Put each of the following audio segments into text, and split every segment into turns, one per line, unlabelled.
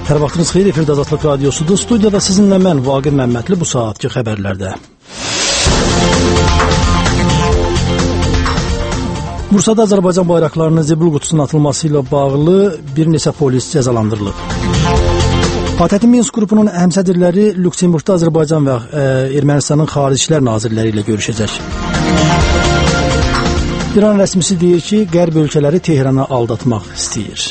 Hər vaxtınız xeyir, efirdə Azadlıq Radiosudur. Studiyada sizinlə mən, Vaqif Məmmədli, bu saatki xəbərlərdə. Bursada Azərbaycan bayraqlarının zibil qutusunun atılması ilə bağlı bir neçə polis cəzalandırılıb. ATƏT Minsk qrupunun həmsədrləri Lüksemburqda Azərbaycan və Ermənistanın Xarici İşlər Nazirləri ilə görüşəcək. İran rəsmisi deyir ki, Qərb ölkələri Tehrana aldatmaq istəyir.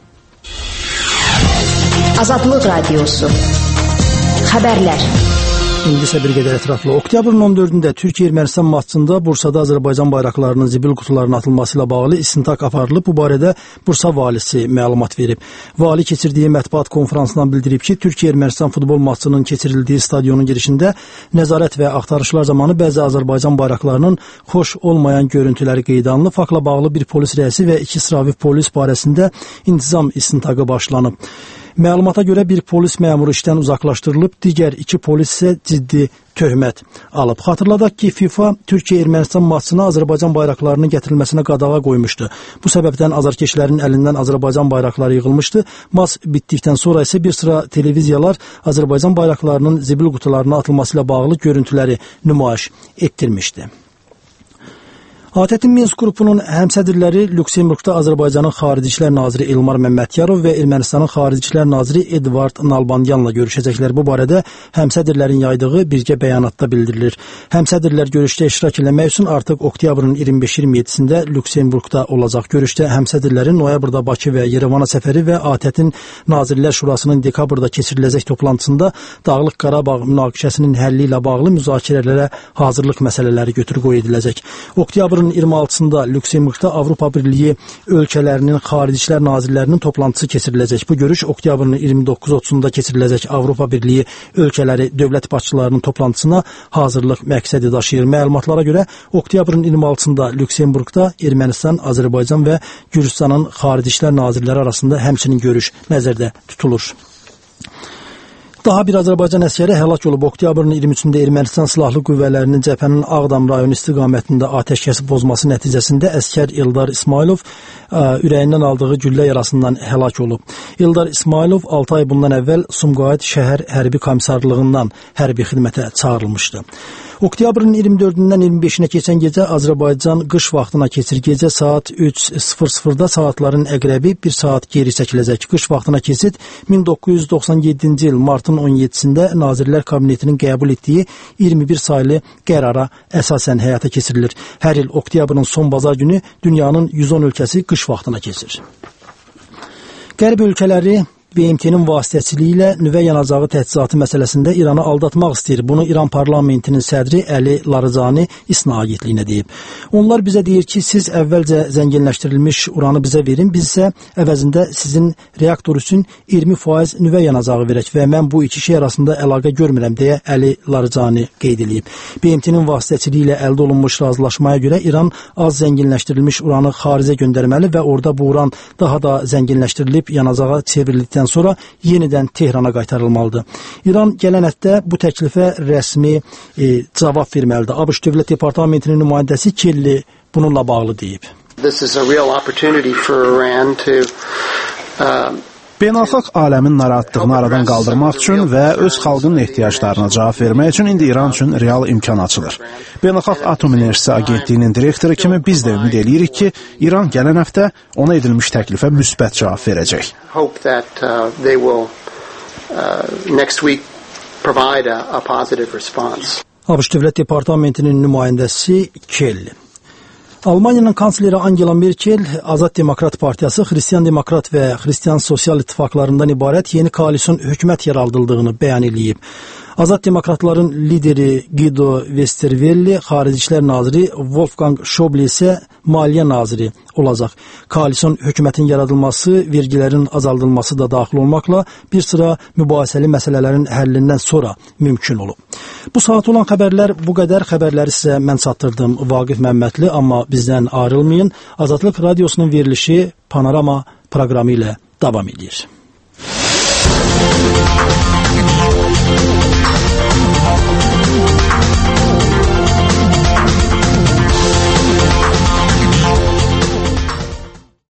Azadlıq Radiosu. Xəbərlər.
İndi isə bir qədər ətraflı. Oktyabrın 14-də Türkiyə-Ermənistan maçında Bursada Azərbaycan bayraqlarının zibil qutularının atılması ilə bağlı istintaq aparılıb. Bu barədə Bursa valisi məlumat verib. Vali keçirdiyi mətbuat konferansından bildirib ki, Türkiyə-Ermənistan futbol maçının keçirildiyi stadionun girişində nəzarət və axtarışlar zamanı bəzi Azərbaycan bayraqlarının xoş olmayan görüntüləri qeydə alınıb. Faktla bağlı bir polis rəisi və 2 sıravi polis barəsində intizam istintaqı başlanıb. Məlumata görə bir polis məmuru işdən uzaqlaşdırılıb, digər 2 polis isə ciddi töhmət alıb. Xatırladaq ki, FIFA Türkiyə-Ermənistan maçına Azərbaycan bayraqlarının gətirilməsinə qadağa qoymuşdu. Bu səbəbdən azarkeşlərin əlindən Azərbaycan bayraqları yığılmışdı. Maç bitdikdən sonra isə bir sıra televiziyalar Azərbaycan bayraqlarının zibil qutularına atılması ilə bağlı görüntüləri nümayiş etdirmişdi. ATƏT Minsk qrupunun həmsədrləri Lüksemburqda Azərbaycanın Xarici İşlər Naziri Elmar Məmmədyanov və Ermənistanın Xarici İşlər Naziri Edvard Nalbanyanla görüşəcəklər. Bu barədə həmsədrlərin yaydığı birgə bəyanatda bildirilir. Həmsədrlər görüşdə iştirak etmək üçün artıq oktyabrın 25-27-sində Lüksemburqda olacaq. Görüşdə həmsədrlərin noyabrda Bakı və Yerevana səfəri və ATƏT-in Nazirlər Şurasının dekabrda keçiriləcək toplantısında Dağlıq Qarabağ münaqişəsinin həlli ilə bağlı müzakirələrə hazırlıq məsələləri götür-qoy ediləcək. Oktyabrın 26-sında Lüksemburqda Avropa Birliyi ölkələrinin Xarici İşlər Nazirlərinin toplantısı keçiriləcək. Bu görüş oktyabrın 29-30-da keçiriləcək Avropa Birliyi ölkələri dövlət başçılarının toplantısına hazırlıq məqsədi daşıyır. Məlumatlara görə oktyabrın 26-sında Lüksemburqda Ermənistan, Azərbaycan və Gürcüstanın Xarici İşlər Nazirləri arasında həmçinin görüş nəzərdə tutulur. Daha bir Azərbaycan əsgəri həlak olub. Oktyabrın 23-də Ermənistan silahlı qüvvələrinin cəbhənin Ağdam rayonu istiqamətində atəşkəsi pozması nəticəsində əsgər Eldar İsmailov ürəyindən aldığı güllə yarasından həlak olub. Eldar İsmailov 6 ay bundan əvvəl Sumqayıt şəhər hərbi komissarlığından hərbi xidmətə çağırılmışdı. Oktyabrın 24-dən 25-nə keçən gecə Azərbaycan qış vaxtına keçir. Gecə saat 3:00-da saatların əqrəbi 1 saat geri çəkiləcək. Qış vaxtına keçid 1997-ci il martın 17-sində Nazirlər Kabinetinin qəbul etdiyi 21 saylı qərara əsasən həyata keçirilir. Hər il oktyabrın son bazar günü dünyanın 110 ölkəsi qış vaxtına keçir. Qərb ölkələri BMT-nin vasitəçiliyi ilə nüvə yanacağı təchizatı məsələsində İranı aldatmaq istəyir. Bunu İran parlamentinin sədri Əli Larijani İSNA agentliyinə deyib. Onlar bizə deyir ki, siz əvvəlcə zənginləşdirilmiş uranı bizə verin, biz isə əvəzində sizin reaktor üçün 20% nüvə yanacağı verək və mən bu iki şey arasında əlaqə görmürəm, deyə Əli Larijani qeyd edib. BMT-nin vasitəçiliyi ilə əldə olunmuş razılaşmaya görə İran az zənginləşdirilmiş uranı xaricə göndərməli və orada bu uran daha da zənginləşdirilib yanacağa çevrildikdən sonra yenidən Tehrana qaytarılmalıdır. İran gələn həftə bu təklifə rəsmi cavab verməlidir. ABŞ Dövlət Departamentinin nümayəndəsi Kelly bununla bağlı deyib.
This is a real opportunity for Iran to
Beynəlxalq aləmin narahatlığını aradan qaldırmaq üçün və öz xalqının ehtiyaclarına cavab vermək üçün indi İran üçün real imkan açılır. Beynəlxalq Atom Enerjisi Agentliyinin direktoru kimi biz də ümid edirik ki, İran gələn həftə ona edilmiş təklifə müsbət cavab verəcək.
ABŞ Dövlət Departamentinin nümayəndəsi Kelly. Almaniyanın kansleri Angela Merkel, Azad Demokrat Partiyası, Xristian Demokrat və Xristian Sosial İttifaqlarından ibarət yeni koalisyon hökumət yaradıldığını bəyan edib. Azad Demokratların lideri Guido Westerwelle, Xarici İşlər Naziri Wolfgang Schäuble isə Maliyyə Naziri olacaq. Koalisyon hökumətin yaradılması, vergilərin azaldılması da daxil olmaqla bir sıra mübahisəli məsələlərin həllindən sonra mümkün olub. Bu saat olan xəbərlər bu qədər. Xəbərləri sizə mən çatdırdım, Vaqif Məmmədli, amma bizdən ayrılmayın. Azadlıq Radiosunun verilişi Panorama proqramı ilə davam edir.